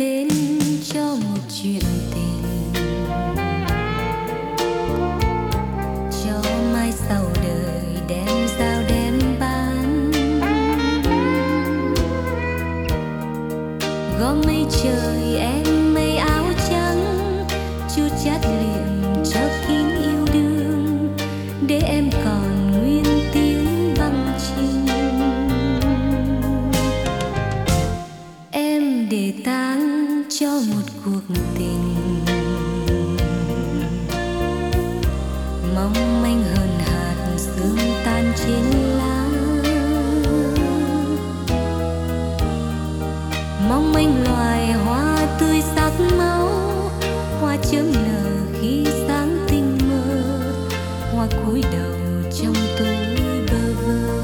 tên cho một chuyện tình, cho mai sau đời đem giao đem bán. Gom mây trời em mây áo trắng, chu chát liệm cho kín yêu đương, để em còn nguyên tiếng văng trình. Em để tang cho một cuộc tình mong manh hơn hạt sương tan trên lá, mong manh loài hoa tươi sắc máu, hoa chớm nở khi sáng tinh mơ, hoa cúi đầu trong tối bơ vơ.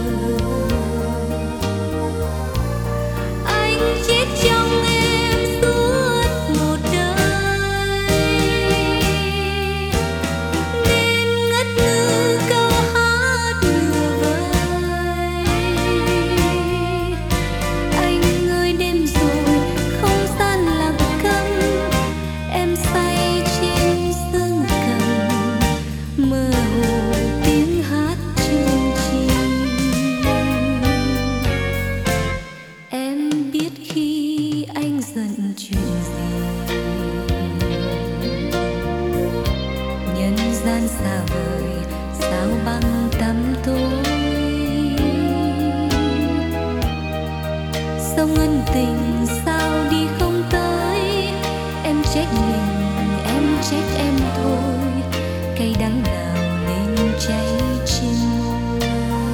Anh chết trong em suốt một đời, nên ngất ngư câu hát nửa vời. Anh ơi đêm rồi không gian lặng câm, em say trên sương cầm, mơ hồ tiếng hát chương trình. Em biết khi anh giận chuyện gì, nhân gian xa vời sao băng tăm tối. Sông ân tình sao đi không tới, em trách mình em trách em thôi, cây đắng nào lên cháy trên môi.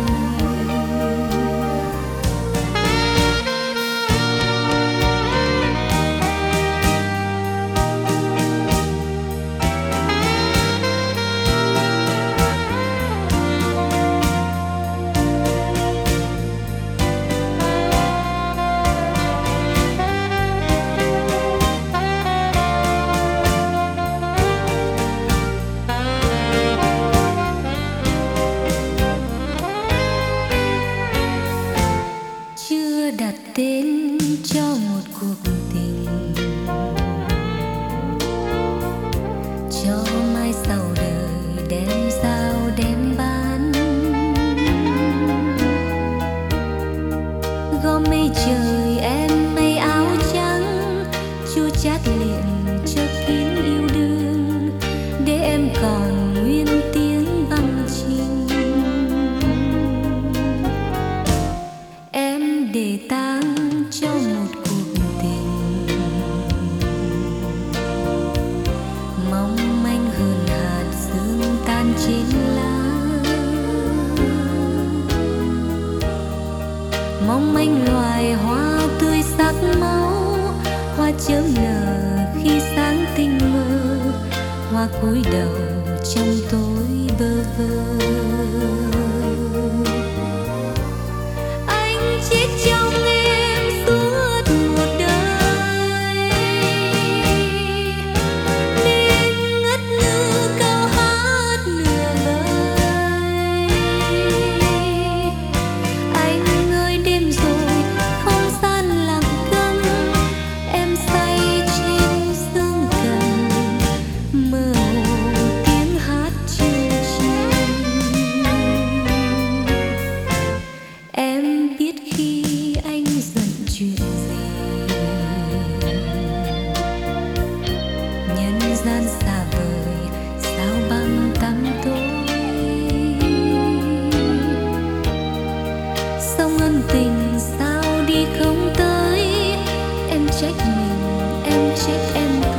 Chưa đặt tên cho một cuộc tình, cho mai sau đời đem giao đem bán. Gom mây trời em mây áo trắng, chu chát liệm cho kín yêu đương, để em còn nguyên tiếng văng trình. Em để tang cho một cuộc tình mong manh hơn hạt sương tan trên lá, mong manh loài hoa tươi sắc máu, hoa chớm nở khi sáng tinh mơ, hoa cúi đầu trong tối bơ vơ. Anh chết trong em suốt một đời, nên ngất ngư câu hát nửa vời. Anh ơi đêm rồi không gian lặng câm, em say trên sương cầm, mơ hồ tiếng hát chương trình. Em biết khi anh giận chuyện gì, nhân gian xa vời sao băng tăm tối. Sông ân tình sao đi không tới, em trách mình em trách em